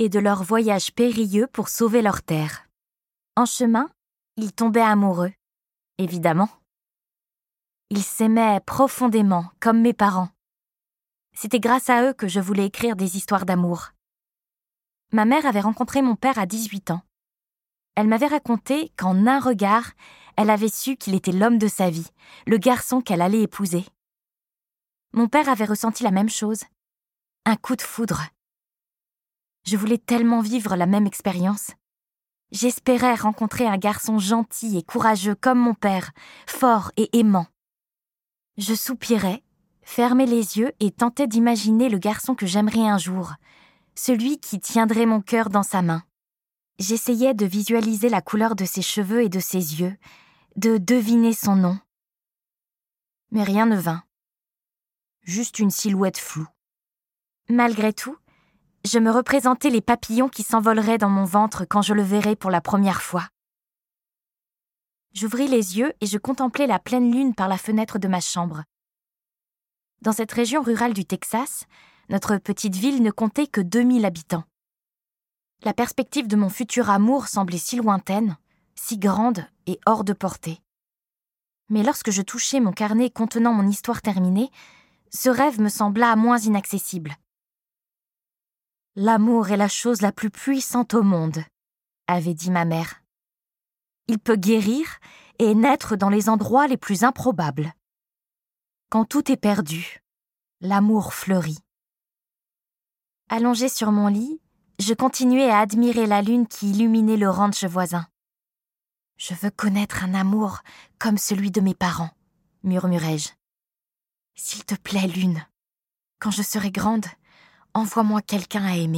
et de leur voyage périlleux pour sauver leur terre. En chemin, ils tombaient amoureux, évidemment. Ils s'aimaient profondément, comme mes parents. C'était grâce à eux que je voulais écrire des histoires d'amour. Ma mère avait rencontré mon père à 18 ans. Elle m'avait raconté qu'en un regard, elle avait su qu'il était l'homme de sa vie, le garçon qu'elle allait épouser. Mon père avait ressenti la même chose. Un coup de foudre. Je voulais tellement vivre la même expérience. J'espérais rencontrer un garçon gentil et courageux comme mon père, fort et aimant. Je soupirais, fermais les yeux et tentais d'imaginer le garçon que j'aimerais un jour, celui qui tiendrait mon cœur dans sa main. J'essayais de visualiser la couleur de ses cheveux et de ses yeux, de deviner son nom. Mais rien ne vint. Juste une silhouette floue. Malgré tout, je me représentais les papillons qui s'envoleraient dans mon ventre quand je le verrais pour la première fois. J'ouvris les yeux et je contemplais la pleine lune par la fenêtre de ma chambre. Dans cette région rurale du Texas, notre petite ville ne comptait que 2000 habitants. La perspective de mon futur amour semblait si lointaine, si grande et hors de portée. Mais lorsque je touchai mon carnet contenant mon histoire terminée, ce rêve me sembla moins inaccessible. L'amour est la chose la plus puissante au monde, avait dit ma mère. Il peut guérir et naître dans les endroits les plus improbables. Quand tout est perdu, l'amour fleurit. Allongée sur mon lit, je continuais à admirer la lune qui illuminait le ranch voisin. « Je veux connaître un amour comme celui de mes parents, » murmurai-je. « S'il te plaît, lune, quand je serai grande, envoie-moi quelqu'un à aimer. »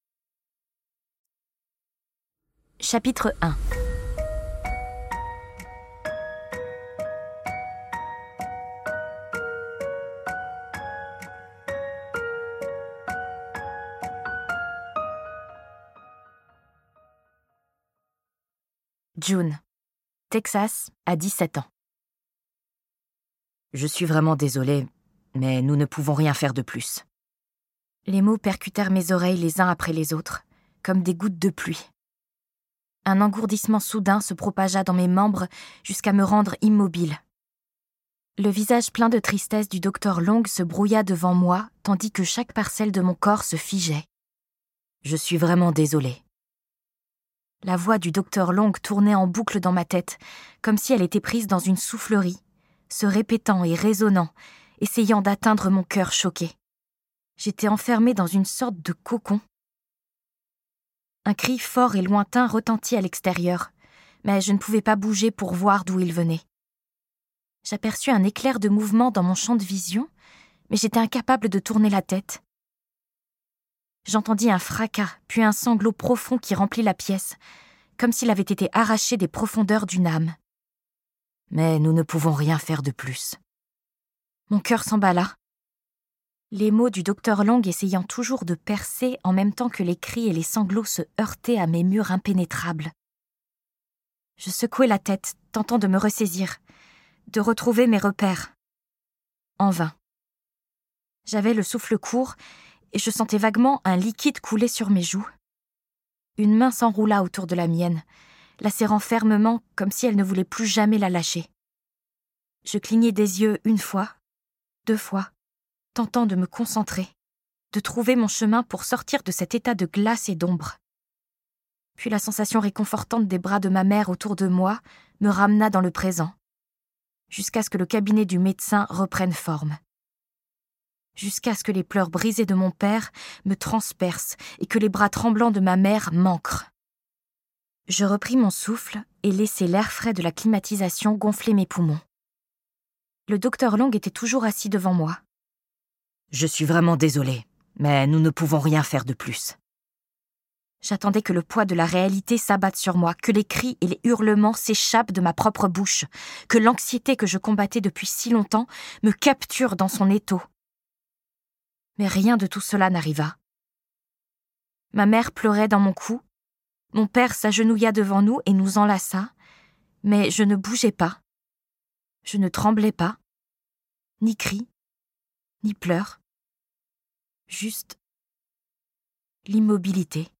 Chapitre 1. June, Texas, à 17 ans. Je suis vraiment désolée, mais nous ne pouvons rien faire de plus. Les mots percutèrent mes oreilles les uns après les autres, comme des gouttes de pluie. Un engourdissement soudain se propagea dans mes membres jusqu'à me rendre immobile. Le visage plein de tristesse du docteur Long se brouilla devant moi, tandis que chaque parcelle de mon corps se figeait. Je suis vraiment désolée. La voix du docteur Long tournait en boucle dans ma tête, comme si elle était prise dans une soufflerie, se répétant et résonnant, essayant d'atteindre mon cœur choqué. J'étais enfermée dans une sorte de cocon. Un cri fort et lointain retentit à l'extérieur, mais je ne pouvais pas bouger pour voir d'où il venait. J'aperçus un éclair de mouvement dans mon champ de vision, mais j'étais incapable de tourner la tête. J'entendis un fracas, puis un sanglot profond qui remplit la pièce, comme s'il avait été arraché des profondeurs d'une âme. Mais nous ne pouvons rien faire de plus. Mon cœur s'emballa. Les mots du docteur Long essayant toujours de percer en même temps que les cris et les sanglots se heurtaient à mes murs impénétrables. Je secouai la tête, tentant de me ressaisir, de retrouver mes repères. En vain. J'avais le souffle court et je sentais vaguement un liquide couler sur mes joues. Une main s'enroula autour de la mienne, la serrant fermement comme si elle ne voulait plus jamais la lâcher. Je clignai des yeux 1 fois, 2 fois, tentant de me concentrer, de trouver mon chemin pour sortir de cet état de glace et d'ombre. Puis la sensation réconfortante des bras de ma mère autour de moi me ramena dans le présent, jusqu'à ce que le cabinet du médecin reprenne forme. Jusqu'à ce que les pleurs brisés de mon père me transpercent et que les bras tremblants de ma mère m'ancrent. Je repris mon souffle et laissai l'air frais de la climatisation gonfler mes poumons. Le docteur Long était toujours assis devant moi. Je suis vraiment désolée, mais nous ne pouvons rien faire de plus. J'attendais que le poids de la réalité s'abatte sur moi, que les cris et les hurlements s'échappent de ma propre bouche, que l'anxiété que je combattais depuis si longtemps me capture dans son étau. Mais rien de tout cela n'arriva. Ma mère pleurait dans mon cou, mon père s'agenouilla devant nous et nous enlaça, mais je ne bougeais pas. Je ne tremblais pas, ni cris, ni pleurs. Juste l'immobilité.